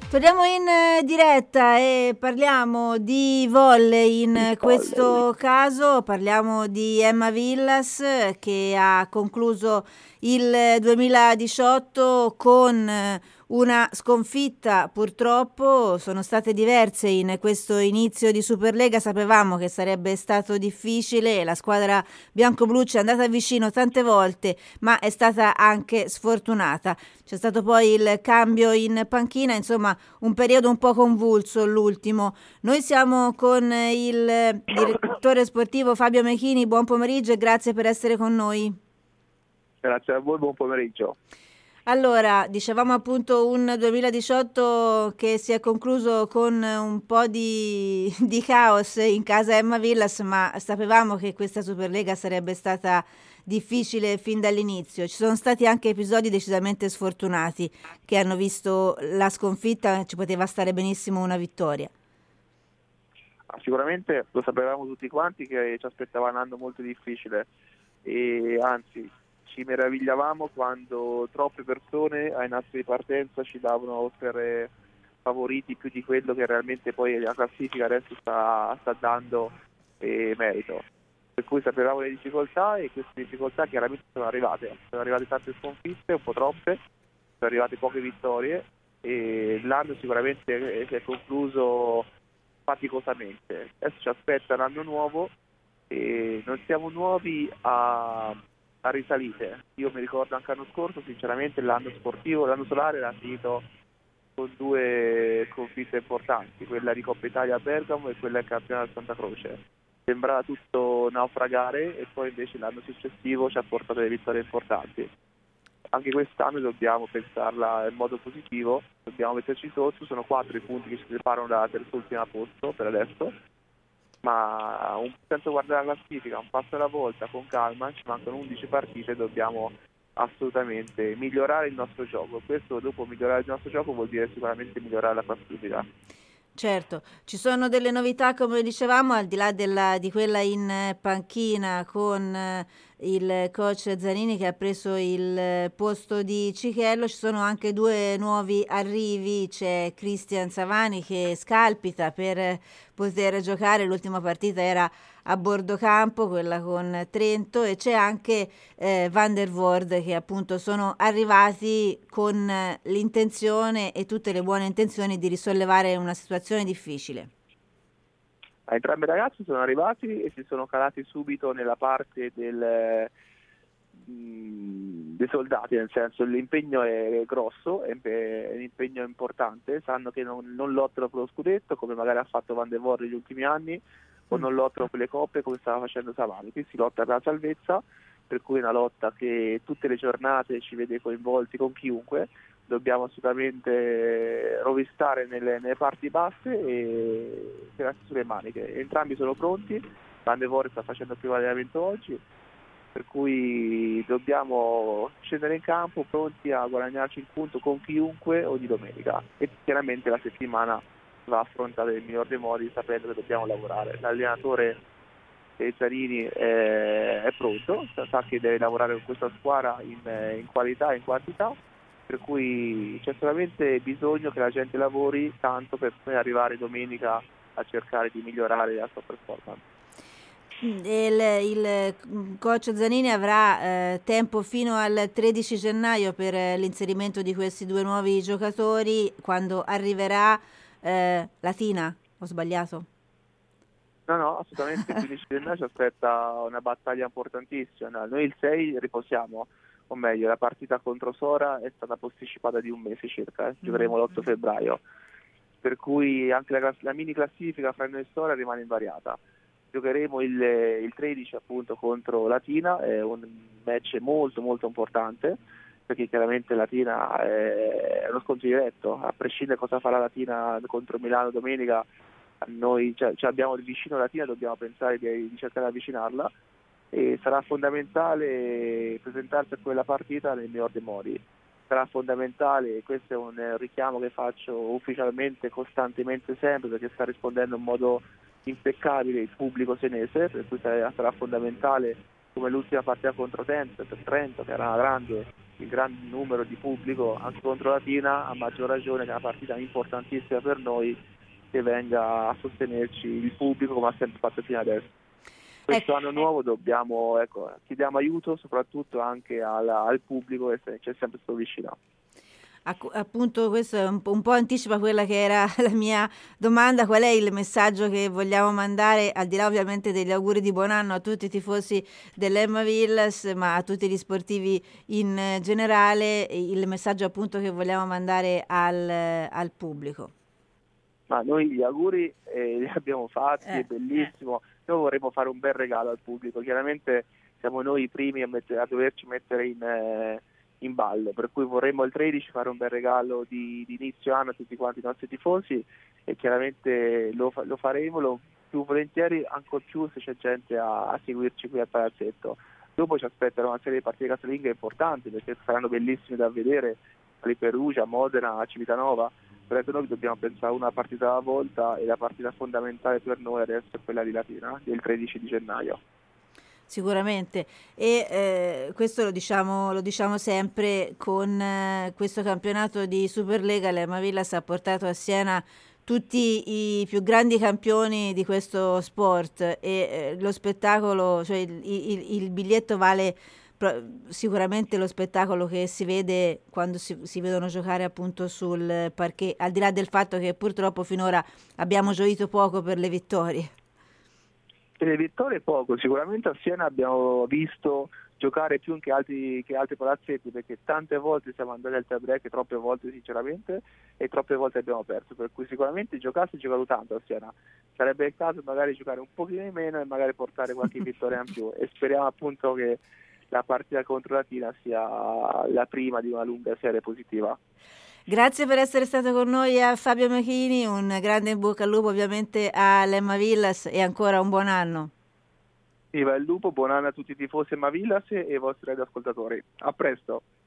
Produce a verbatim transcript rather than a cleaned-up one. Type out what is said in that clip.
Torniamo in eh, diretta e parliamo di volley. In questo caso parliamo di Emma Villas, eh, che ha concluso il duemiladiciotto con eh, una sconfitta. Purtroppo sono state diverse in questo inizio di Superlega, sapevamo che sarebbe stato difficile, la squadra bianco-blu ci è andata vicino tante volte, ma è stata anche sfortunata. C'è stato poi il cambio in panchina, insomma un periodo un po' convulso l'ultimo. Noi siamo con il direttore sportivo Fabio Mechini, buon pomeriggio e grazie per essere con noi. Grazie a voi, buon pomeriggio. Allora, dicevamo appunto un duemiladiciotto che si è concluso con un po' di, di caos in casa Emma Villas, ma sapevamo che questa Superlega sarebbe stata difficile fin dall'inizio. Ci sono stati anche episodi decisamente sfortunati che hanno visto la sconfitta, ci poteva stare benissimo una vittoria. Sicuramente lo sapevamo tutti quanti che ci aspettava un anno molto difficile e anzi ci meravigliavamo quando troppe persone ai nastri di partenza ci davano per favoriti più di quello che realmente poi la classifica adesso sta, sta dando eh, merito. Per cui sapevamo le difficoltà e queste difficoltà chiaramente sono arrivate. Sono arrivate tante sconfitte, un po' troppe, sono arrivate poche vittorie e l'anno sicuramente si è concluso faticosamente. Adesso ci aspetta un anno nuovo e non siamo nuovi a, a risalite. Io mi ricordo anche l'anno scorso, sinceramente l'anno sportivo, l'anno solare era finito con due sconfitte importanti, quella di Coppa Italia a Bergamo e quella del campionato Santa Croce. Sembrava tutto naufragare e poi invece l'anno successivo ci ha portato delle vittorie importanti. Anche quest'anno dobbiamo pensarla in modo positivo, dobbiamo metterci sotto, sono quattro i punti che ci separano dalla terz'ultima posto per adesso, ma un, senza guardare la classifica, un passo alla volta, con calma, ci mancano undici partite e dobbiamo assolutamente migliorare il nostro gioco. Questo dopo migliorare il nostro gioco vuol dire sicuramente migliorare la classifica. Certo, ci sono delle novità come dicevamo, al di là della, di quella in eh, panchina con eh, il coach Zanini che ha preso il eh, posto di Cichello, ci sono anche due nuovi arrivi, c'è Cristian Savani che scalpita per eh, poter giocare, l'ultima partita era a bordo campo, quella con Trento, e c'è anche eh, Van der Voorde che appunto sono arrivati con eh, l'intenzione e tutte le buone intenzioni di risollevare una situazione difficile. Entrambi i ragazzi sono arrivati e si sono calati subito nella parte del, mh, dei soldati, nel senso l'impegno è grosso, è un impegno importante, sanno che non, non lottano per lo scudetto come magari ha fatto Van der Voorde negli ultimi anni, o non lottano per le coppe come stava facendo Savani. Qui si lotta per la salvezza, per cui è una lotta che tutte le giornate ci vede coinvolti con chiunque. Dobbiamo assolutamente rovistare nelle, nelle parti basse e tirarsi sulle maniche. Entrambi sono pronti, Van der Voorde sta facendo il primo allenamento oggi, per cui dobbiamo scendere in campo pronti a guadagnarci il punto con chiunque ogni domenica e chiaramente la settimana va affrontata nel miglior dei modi sapendo che dobbiamo lavorare. L'allenatore Zarini è, è pronto, sa che deve lavorare con questa squadra in, in qualità e in quantità, per cui c'è solamente bisogno che la gente lavori tanto per poi arrivare domenica a cercare di migliorare la sua performance. Il, il coach Zanini avrà eh, tempo fino al tredici gennaio per eh, l'inserimento di questi due nuovi giocatori, quando arriverà eh, Latina, ho sbagliato? No, no, assolutamente, il quindici gennaio ci aspetta una battaglia importantissima. Noi il sei riposiamo, o meglio, la partita contro Sora è stata posticipata di un mese circa, eh. Giocheremo l'otto febbraio, per cui anche la, la mini classifica fra noi e Sora rimane invariata. Giocheremo il, il tredici appunto contro Latina, è un match molto molto importante, perché chiaramente Latina è uno scontro diretto, a prescindere cosa farà Latina contro Milano domenica, noi cioè, cioè abbiamo vicino Latina, dobbiamo pensare di, di cercare di avvicinarla e sarà fondamentale presentarsi a quella partita nel miglior dei modi. Sarà fondamentale, questo è un richiamo che faccio ufficialmente, costantemente, sempre, perché sta rispondendo in modo impeccabile il pubblico senese, per cui sarà, sarà fondamentale come l'ultima partita contro Trento, Trento che era una grande il grande numero di pubblico anche contro Latina, a maggior ragione che è una partita importantissima per noi, che venga a sostenerci il pubblico come ha sempre fatto fino adesso. Questo anno nuovo dobbiamo, ecco, chiediamo aiuto soprattutto anche al, al pubblico che c'è sempre stato vicino. Appunto, questo è un po', un po' anticipa quella che era la mia domanda: qual è il messaggio che vogliamo mandare, al di là ovviamente degli auguri di buon anno a tutti i tifosi dell'Emma Villas, ma a tutti gli sportivi in generale, il messaggio appunto che vogliamo mandare al, al pubblico? Ma noi gli auguri eh, li abbiamo fatti, eh, è bellissimo, noi vorremmo fare un bel regalo al pubblico, chiaramente siamo noi i primi a, mettere, a doverci mettere in... Eh, in ballo, per cui vorremmo il tredici fare un bel regalo di, di inizio anno a tutti quanti i nostri tifosi, e chiaramente lo, lo faremo lo più volentieri, ancor più se c'è gente a, a seguirci qui al palazzetto. Dopo ci aspettano una serie di partite casalinghe importanti, perché saranno bellissime da vedere, a Perugia, a Modena, a Civitanova, però noi dobbiamo pensare una partita alla volta, e la partita fondamentale per noi adesso è quella di Latina, del tredici di gennaio. Sicuramente, e eh, questo lo diciamo, lo diciamo sempre, con eh, questo campionato di Superlega l'Emma Villas ha portato a Siena tutti i più grandi campioni di questo sport, e eh, lo spettacolo, cioè il, il, il biglietto vale pro- sicuramente lo spettacolo che si vede quando si, si vedono giocare appunto sul parquet, al di là del fatto che purtroppo finora abbiamo gioito poco per le vittorie. Per le vittorie poco, sicuramente a Siena abbiamo visto giocare più che altri, che altri palazzetti, perché tante volte siamo andati al tie break, troppe volte sinceramente, e troppe volte abbiamo perso, per cui sicuramente giocato e giocato tanto a Siena. Sarebbe il caso magari giocare un pochino di meno e magari portare qualche vittoria in più, e speriamo appunto che la partita contro Latina sia la prima di una lunga serie positiva. Grazie per essere stato con noi, a Fabio Machini, un grande in bocca al lupo ovviamente all'Emma Villas, e ancora un buon anno. Viva il lupo, buon anno a tutti i tifosi Emma Villas e ai vostri ascoltatori. A presto.